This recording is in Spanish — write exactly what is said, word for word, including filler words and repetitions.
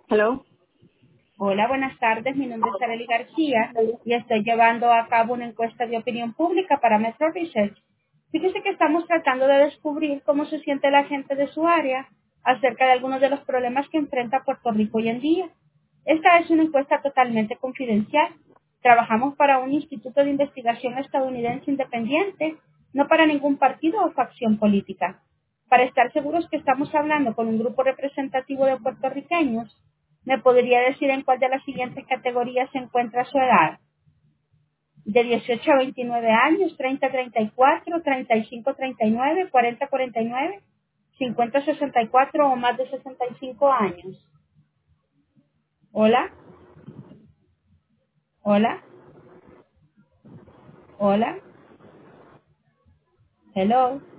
Hello. Hola, buenas tardes. Mi nombre es Arely García y estoy llevando a cabo una encuesta de opinión pública para Metro Research. Fíjese que estamos tratando de descubrir cómo se siente la gente de su área acerca de algunos de los problemas que enfrenta Puerto Rico hoy en día. Esta es una encuesta totalmente confidencial. Trabajamos para un instituto de investigación estadounidense independiente, no para ningún partido o facción política. Para estar seguros que estamos hablando con un grupo representativo de puertorriqueños, ¿me podría decir en cuál de las siguientes categorías se encuentra su edad? De dieciocho a veintinueve años, treinta a treinta y cuatro, treinta y cinco a treinta y nueve, cuarenta a cuarenta y nueve, cincuenta a sesenta y cuatro o más de sesenta y cinco años. Hola, hola, hola, hello.